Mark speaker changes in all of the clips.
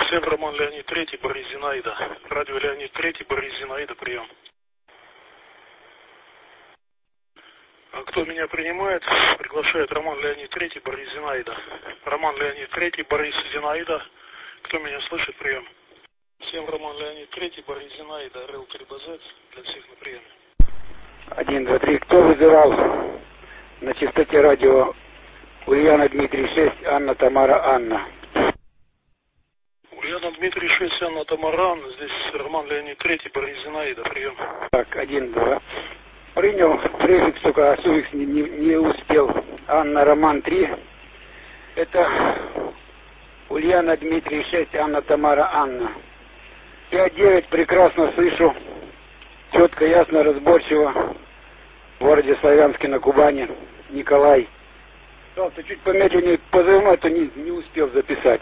Speaker 1: Всем Роман Леонид Третий, Борис Зинаида. Радио Леонид Третий, Борис Зинаида, прием. Кто меня принимает, приглашает Роман Леонид Третий, Борис Зинаида. Роман Леонид Третий, Борис Зинаида. Кто меня слышит, прием. Всем Роман Леонид Третий, Борис Зинаида, РЛ-3БЗ, для всех на приеме.
Speaker 2: 1, 2, 3. Кто вызывал на частоте радио Ульяна Дмитрий 6, Анна Тамара Анна?
Speaker 1: Ульяна Дмитрий 6, Анна Тамара Анна. Здесь Роман Леонид Третий, Борис Зинаида, прием.
Speaker 2: Так, 1, 2. Принял префикс, только суффикс не успел. Анна Роман 3. Это Ульяна Дмитрий 6, Анна Тамара Анна. 5-9, прекрасно слышу. Четко, ясно, разборчиво. В городе Славянске на Кубани. Николай. Пожалуйста, чуть помедленнее позывной, то не успел записать.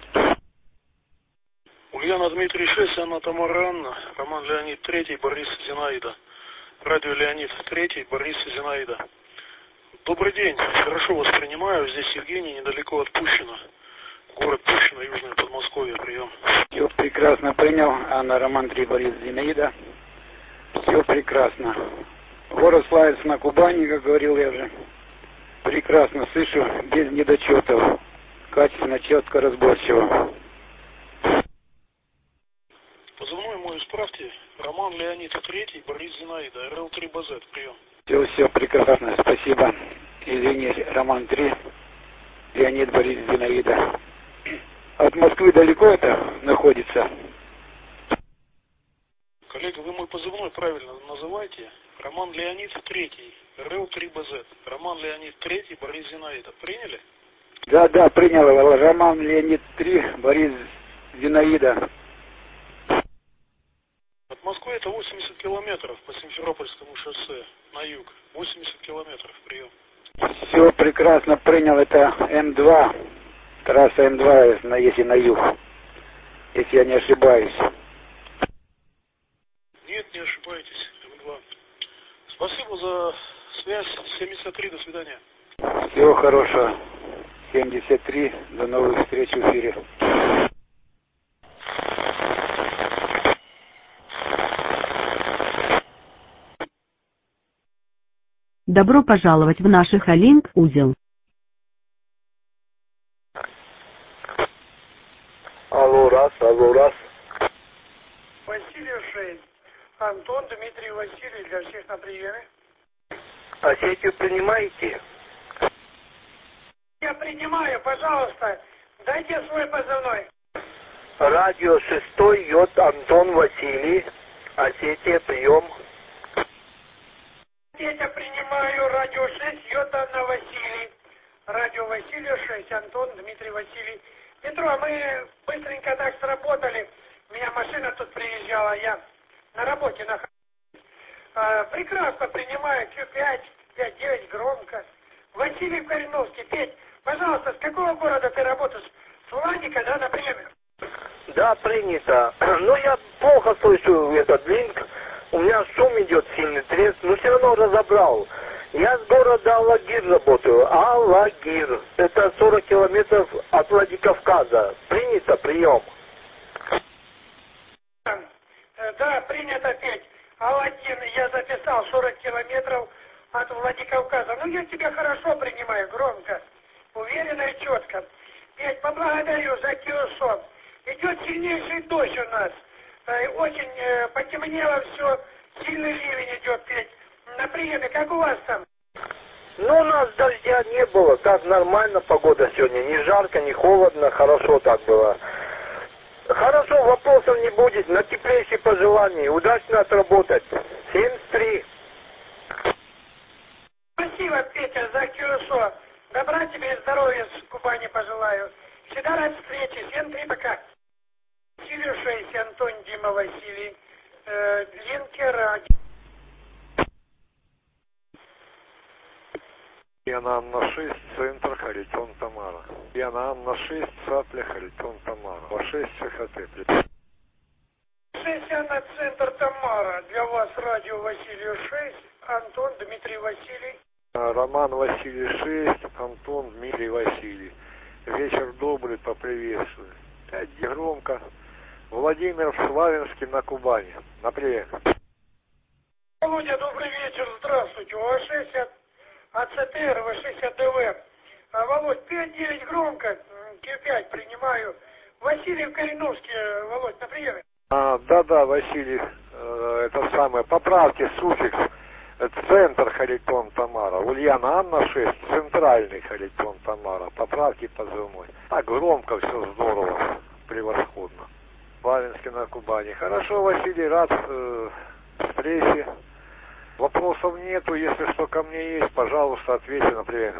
Speaker 1: Ульяна Дмитрий 6, Анна Тамара Анна. Роман Леонид Третий, Борис Зинаида. Радио Леонид Третий, Борис Зинаида. Добрый день. Хорошо вас принимаю. Здесь Евгений, недалеко от Пущино. Город Пущино, Южное Подмосковье. Прием.
Speaker 2: Все прекрасно принял. Анна Роман 3, Борис Зинаида. Все прекрасно. Город Славянск на Кубани, как говорил я уже. Прекрасно слышу, без недочетов. Качественно, четко, разборчиво.
Speaker 1: Позывной мой исправьте. Роман Леонид Третий, Борис Зинаида, РЛ-3БЗ. Прием.
Speaker 2: Все прекрасно, спасибо. Извини, Роман 3, Леонид Борис Зинаида. От Москвы далеко это находится?
Speaker 1: Коллега, вы мой позывной правильно называете. Роман Леонид Третий, РЛ-3БЗ. Роман Леонид Третий, Борис Зинаида. Приняли?
Speaker 2: Да, принял. Роман Леонид 3, Борис Зинаида.
Speaker 1: От Москвы это 80 километров по Симферопольскому шоссе на юг. 80 километров. Прием.
Speaker 2: Все прекрасно принял. Это М2. Трасса М2, если на юг. Если я не ошибаюсь.
Speaker 1: Нет, не ошибаетесь. М2. Спасибо за связь. 73. До свидания.
Speaker 2: Всего хорошего. 73. До новых встреч в эфире.
Speaker 3: Добро пожаловать в наш Халинг-узел.
Speaker 4: Алло, раз.
Speaker 5: Василий 6. Антон, Дмитрий, Василий, для всех на приеме.
Speaker 4: Осетию принимаете?
Speaker 5: Я принимаю, пожалуйста, дайте свой позывной.
Speaker 4: Радио 6, Йод Антон Василий. Осетия, прием.
Speaker 5: Я принимаю, радио 6, Йод Анна Василий. Радио Василий 6, Антон, Дмитрий, Василий. Петро, мы быстренько так сработали. У меня машина тут приезжала, я на работе нахожусь. Прекрасно принимаю, Q5, 5-9, громко. Василий Кореновский, Петь, пожалуйста, с какого города ты работаешь? С Ланика, да, на приеме?
Speaker 4: Да, принято. Но я плохо слышу этот линк. У меня шум идет, сильный треск, но все равно разобрал. Я с города Алагир работаю. Алагир. Это 40 километров от Владикавказа. Принято, прием.
Speaker 5: Да, принято, Петь. Алагир, я записал 40 километров от Владикавказа. Ну, я тебя хорошо принимаю, громко, уверенно и четко. Петь, поблагодарю за QSO. Идет сильнейший дождь у нас. Очень потемнело все, сильный ливень идет, Петь. На приеме, как у вас там?
Speaker 4: Ну, у нас дождя не было, так нормально погода сегодня. Не жарко, не холодно, хорошо так было. Хорошо, вопросов не будет, на теплейшие пожелания. Удачно отработать. 73.
Speaker 5: Спасибо, Петя, за QSO. Добра тебе и здоровья с Кубани пожелаю. Всегда рад встрече. 7-3, пока. Василий 6, Антон, Дима, Василий. Линкер.
Speaker 6: Яна Анна 6, центр, Харитон, Тамара. Яна Анна 6, Сапля, Харитон, Тамара. По 6, ЦХТ.
Speaker 5: 6, Анна, центр, Тамара. Для вас радио Василий 6, Антон, Дмитрий, Василий.
Speaker 6: Роман Василий 6, Антон, Дмитрий Василий. Вечер добрый, поприветствую. Громко. Владимир в Славянске на Кубани. На привет.
Speaker 5: Володя, добрый вечер, здравствуйте. ОА-60 АЦТР, ВА-60ДВ. Володь, 5-9 громко, Q5 принимаю. Василий в Кореновске, Володь, на приеме.
Speaker 6: Да, Василий, это самое, поправьте суффикс. Центр Харитон Тамара. Ульяна Анна 6, центральный Харитон Тамара. Поправьте позывной. Так громко, все здорово, превосходно. Славянске на Кубани. Хорошо, Василий, рад встрече. Вопросов нету, если что ко мне есть, пожалуйста, ответьте на привет.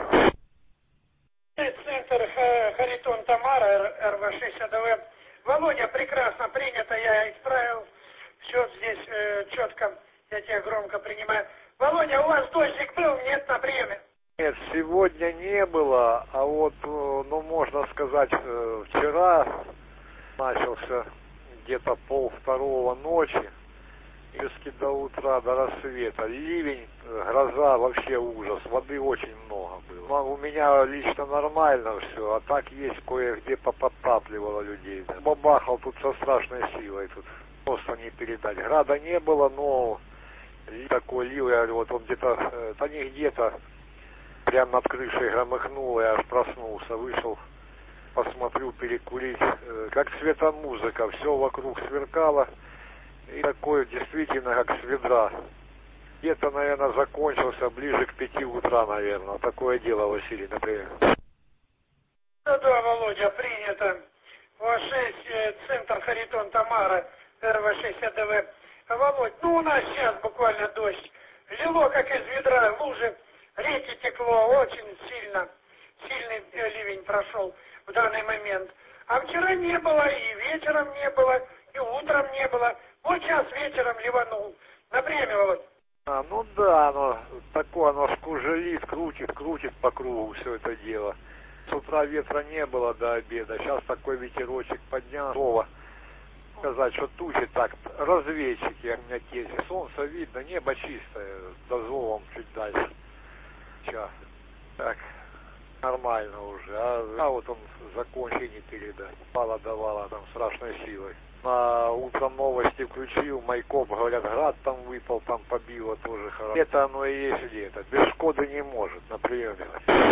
Speaker 5: Центр Харитон Тамара, РВ-60ДВ. Володя, прекрасно принято, я исправил. Все здесь четко, я тебя громко принимаю. Володя, у вас дождик был? Нет, на приеме?
Speaker 6: Нет, сегодня не было, а вот, ну, можно сказать, вчера начался где-то 1:30 ночи, и до утра, до рассвета. Ливень, гроза, вообще ужас, воды очень много было. У меня лично нормально все, а так есть кое-где поподтапливало людей. Бабахал тут со страшной силой, тут просто не передать. Града не было, но такой лил, я говорю, вот он где-то, да не где-то, прямо над крышей громыхнул, я аж проснулся, вышел, посмотрю, перекурить, как светомузыка, все вокруг сверкало, и такое действительно как с ведра. Где-то, наверное, закончился ближе к 5 утра, наверное. Такое дело, Василий, например.
Speaker 5: Да, Володя, принято. ОА-6, центр Харитон Тамара, РВ-60ДВ. Володь, ну у нас сейчас буквально дождь. Лило, как из ведра, лужи, реки текло, очень сильно. Сильный ливень прошел в данный момент. А вчера не было, и вечером не было, и утром не было. Вот сейчас вечером ливанул. На время, Володь.
Speaker 6: Ну да, оно такое, оно скужелит, крутит по кругу все это дело. С утра ветра не было до обеда, сейчас такой ветерочек поднялся. Сказать, что тучи так, разведчики, у меня тесть, солнце видно, небо чистое, дозовом чуть дальше. Сейчас, так, нормально уже, а вот он закончение передать, давала там страшной силой. Утром новости включил, Майкоп, говорят, град там выпал, там побило тоже хорошо. Это оно и есть лето, без Шкоды не может, на приеме.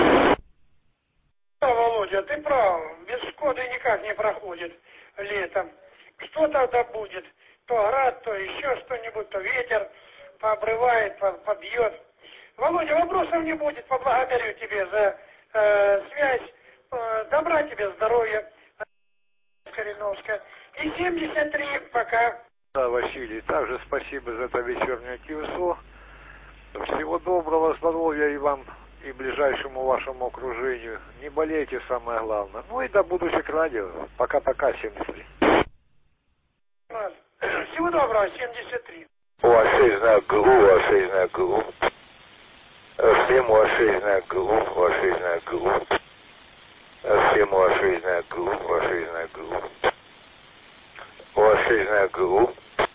Speaker 5: Да, Володя, ты прав, без Шкоды никак не проходит летом. Что тогда будет? То град, то еще что-нибудь, то ветер пообрывает, побьет. Володя, вопросов не будет. Поблагодарю тебе за связь. Добра тебе, здоровья. Кореновска. И 73 пока.
Speaker 6: Да, Василий, также спасибо за это вечернее кивсо. Всего доброго, здоровья и вам, и ближайшему вашему окружению. Не болейте, самое главное. Ну и до будущих радио. Пока-пока, 73.
Speaker 5: Всего доброго, 73.
Speaker 7: ОА-6 на ГУ, ОА-6 на ГУ. Всем ОА-6 на ГУ, ОА-6 на ГУ. Всем ОА-6 на ГУ, ОА-6 на ГУ. ОА-6 на ГУ.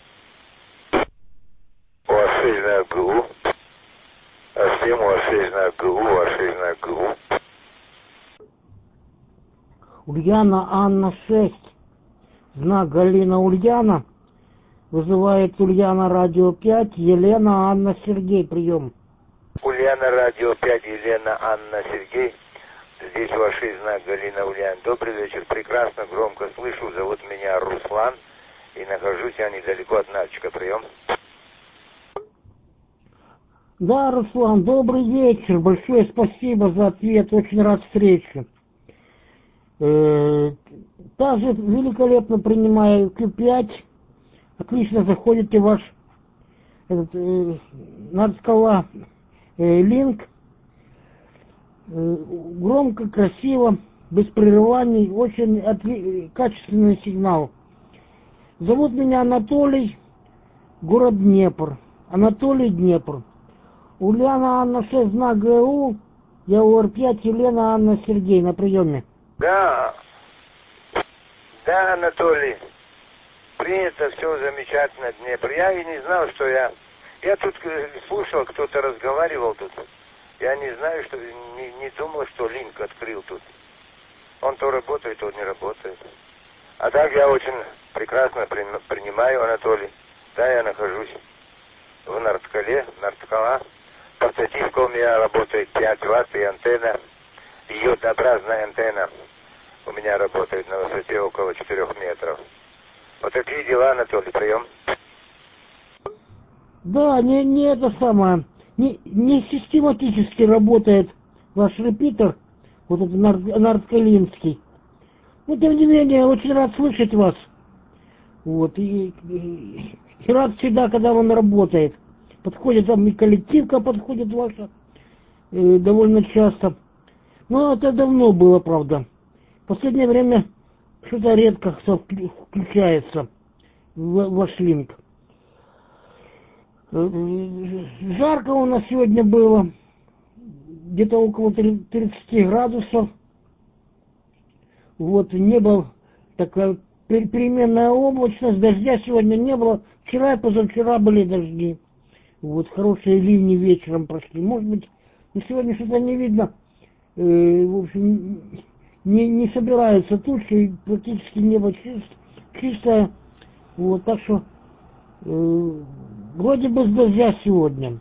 Speaker 7: ОА-6 на ГУ. Всем ОА-6 на ГУ, ОА-6 на ГУ.
Speaker 8: Ульяна Анна 6. Знак Галина Ульяна. Вызывает Ульяна Радио 5. Елена Анна Сергей. Прием.
Speaker 7: Ульяна Радио 5. Елена Анна Сергей. Здесь ваш знак Галина Ульяна. Добрый вечер. Прекрасно, громко слышу. Зовут меня Руслан. И нахожусь я недалеко от Нальчика. Прием.
Speaker 8: Да, Руслан, добрый вечер. Большое спасибо за ответ. Очень рад встрече. Также великолепно принимаю Q5. Отлично заходите в ваш Нацкала линк. Громко, красиво, без прерываний. Очень качественный сигнал. Зовут меня Анатолий, город Днепр. Анатолий, Днепр. Ульяна Анна 6, знак ГУ. Я УР5, Елена Анна Сергей. На приеме.
Speaker 7: Да, Анатолий, принято, все замечательно, Днепр. Я и не знал, что я тут слушал, кто-то разговаривал тут. Я не знаю, что, не думал, что линк открыл тут. Он то работает, то не работает. А так я очень прекрасно принимаю, Анатолий. Да, я нахожусь в Нарткале, Нарткала. Портативка у меня работает 5 Вт и антенна, йодообразная антенна у меня работает на высоте около 4 метров. Вот такие дела, Анатолий, прием.
Speaker 8: Да, не это самое, не систематически работает ваш репитер, вот этот нарткалинский. Но тем не менее, очень рад слышать вас. Вот, и рад всегда, когда он работает. Подходит там и коллективка подходит ваша довольно часто. Но это давно было, правда. В последнее время что-то редко включается ваш линк. Жарко у нас сегодня было. Где-то около 30 градусов. Вот, небо такая переменная облачность, дождя сегодня не было. Вчера и позавчера были дожди. Вот, хорошие ливни вечером прошли. Может быть, но сегодня что-то не видно. В общем, не собираются тучи, практически небо чистое. Вот, так что вроде бы с дождя сегодня.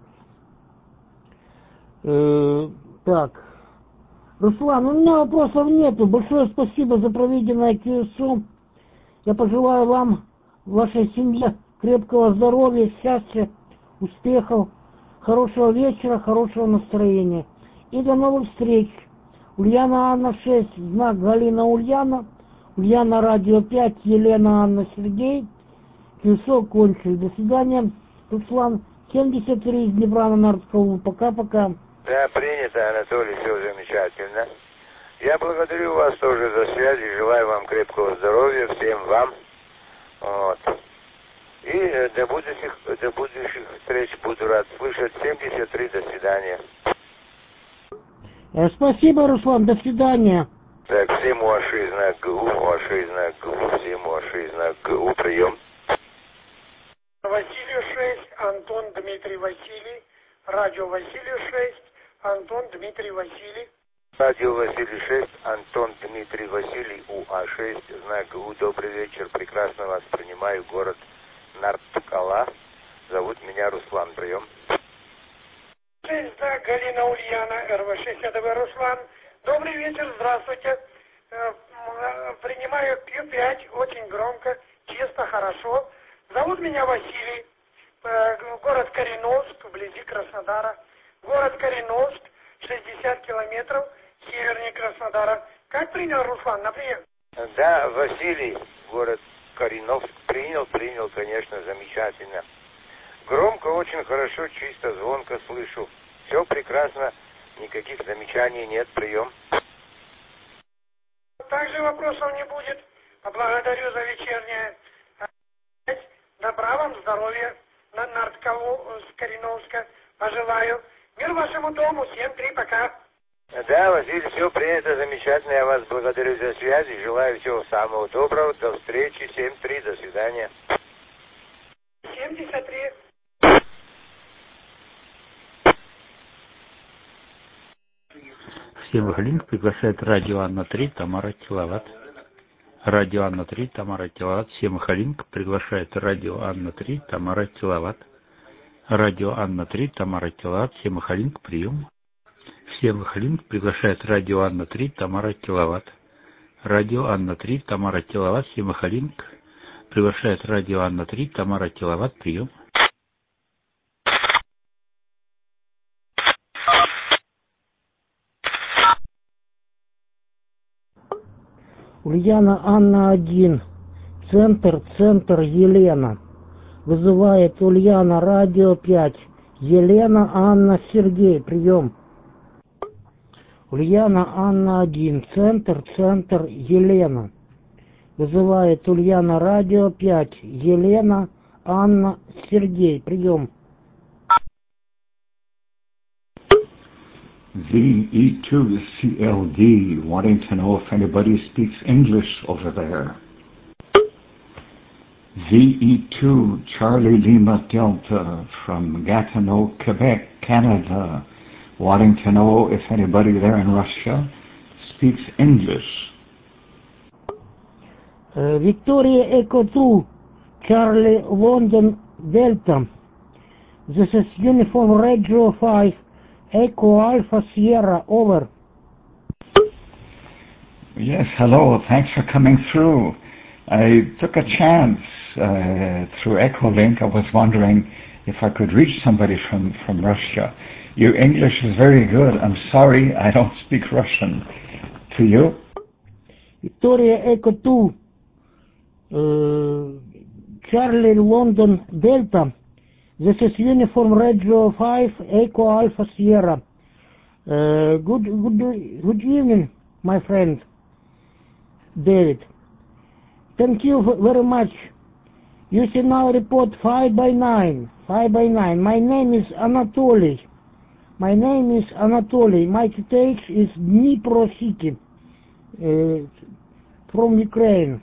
Speaker 8: Так. Руслан, у меня вопросов нету. Большое спасибо за проведенное QSO. Я пожелаю вам, вашей семье крепкого здоровья, счастья, успехов, хорошего вечера, хорошего настроения. И до новых встреч. Ульяна Анна 6, знак Галина Ульяна. Ульяна Радио 5, Елена Анна Сергей. QSO кончил. До свидания. Руслан, 73 из Днепра на Нарткалу. Пока-пока.
Speaker 7: Да, принято, Анатолий, все замечательно. Я благодарю вас тоже за связь и желаю вам крепкого здоровья, всем вам. Вот. И до будущих встреч буду рад слышать. 73, до свидания.
Speaker 8: Спасибо, Руслан, до свидания.
Speaker 7: Так, всем ваши знак ГУ, всем ваши знак ГУ, прием.
Speaker 5: Василию 6, Антон Дмитрий Василий. Радио Василию 6, Антон Дмитрий Василий.
Speaker 7: Радио Василий 6, Антон Дмитрий Василий, УА6, знак ГУ. Добрый вечер, прекрасно вас принимаю, город Нарткала. Зовут меня Руслан, прием.
Speaker 5: 6, да, Галина Ульяна, РВ6, ядовый Руслан. Добрый вечер, здравствуйте. Принимаю Q5, очень громко, чисто, хорошо. Зовут меня Василий. Город Кореновск, вблизи Краснодара. Город Кореновск, 60 километров севернее Краснодара. Как принял, Руслан, на прием?
Speaker 7: Да, Василий, город Кореновск, принял, конечно, замечательно. Громко, очень хорошо, чисто, звонко слышу. Все прекрасно, никаких замечаний нет, прием.
Speaker 5: Также вопросов не будет. Благодарю за вечернее. Добра вам, здоровья. На Нарткалу с Кореновска пожелаю. Мир вашему дому. 7-3, пока.
Speaker 7: Да, Василий, все принято, замечательно. Я вас благодарю за связь и желаю всего самого доброго. До встречи. 7-3, до свидания.
Speaker 5: 73.
Speaker 9: Всем Галинг приглашает радио Анна 3, Тамара Киловатт. Радио Анна 3, Тамара Киловатт. Всем Халинг приглашает радио Анна 3, Тамара Киловатт. Радио Анна 3, Тамара Киловатт. Всем Халинг, прием. Всем Халинг приглашает радио Анна 3, Тамара Киловатт. Радио Анна 3, Тамара Киловатт. Всем Халинг приглашает радио Анна 3, Тамара Киловатт, прием.
Speaker 8: Ульяна Анна 1, центр Елена. Вызывает Ульяна Радио 5, Елена Анна Сергей, прием. Ульяна Анна 1, центр Елена. Вызывает Ульяна Радио 5, Елена Анна Сергей, прием.
Speaker 10: VE2CLD, wanting to know if anybody speaks English over there. VE2 Charlie Lima Delta from Gatineau, Quebec, Canada, wanting to know if anybody there in Russia speaks English.
Speaker 8: Victoria Echo 2, Charlie London Delta. This is Uniform Radio 5, Echo Alpha Sierra, over.
Speaker 10: Yes, hello. Thanks for coming through. I took a chance through Echolink. I was wondering if I could reach somebody from Russia. Your English is very good. I'm sorry I don't speak Russian. To you?
Speaker 8: Victoria Echo 2, Charlie London Delta. This is Uniform Radio 5, Echo Alpha Sierra. Good evening, my friend David. Thank you very much. You see now report 5 by 9. My name is Anatoly. My state is Dnipro City, from Ukraine.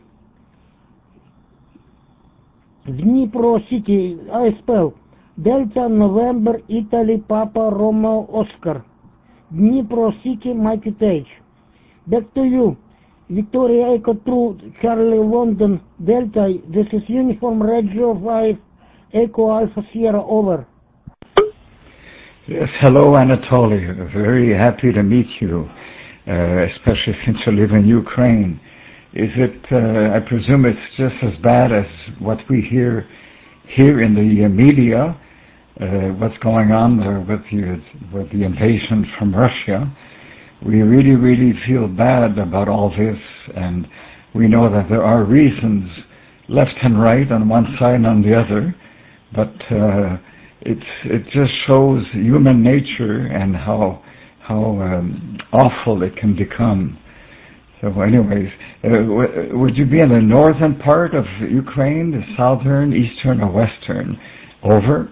Speaker 8: Dnipro City, I spell Delta November Italy Papa Romeo Oscar. Dnipro City, my state. Back to you. Victoria Echo 2, Charlie London Delta. This is Uniform Radio 5, Echo Alpha Sierra, over.
Speaker 10: Yes, hello Anatoly. Very happy to meet you, especially since you live in Ukraine. Is it, I presume it's just as bad as what we hear here in the media, what's going on there with the invasion from Russia. We really feel bad about all this, and we know that there are reasons left and right on one side and on the other, but it just shows human nature and how awful it can become. So anyways, would you be in the northern part of Ukraine, the southern, eastern, or western? Over.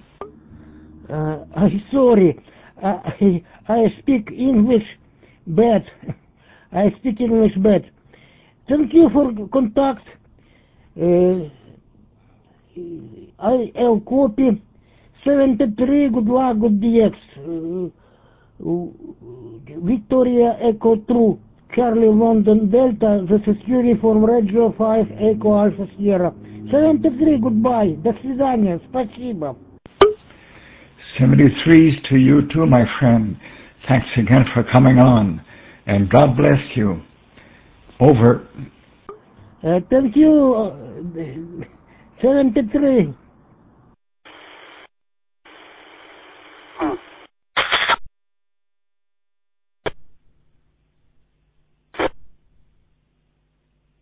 Speaker 8: I'm sorry. I speak English bad. Thank you for contact. I'll copy 73. Good luck, good DX. Victoria Echo 2, Charlie London Delta. This is Uniform Radio 5, Echo Alpha Sierra. 73. Goodbye. До свидания. Спасибо.
Speaker 10: 73s to you too, my friend. Thanks again for coming on, and God bless you. Over.
Speaker 8: Thank you. 73.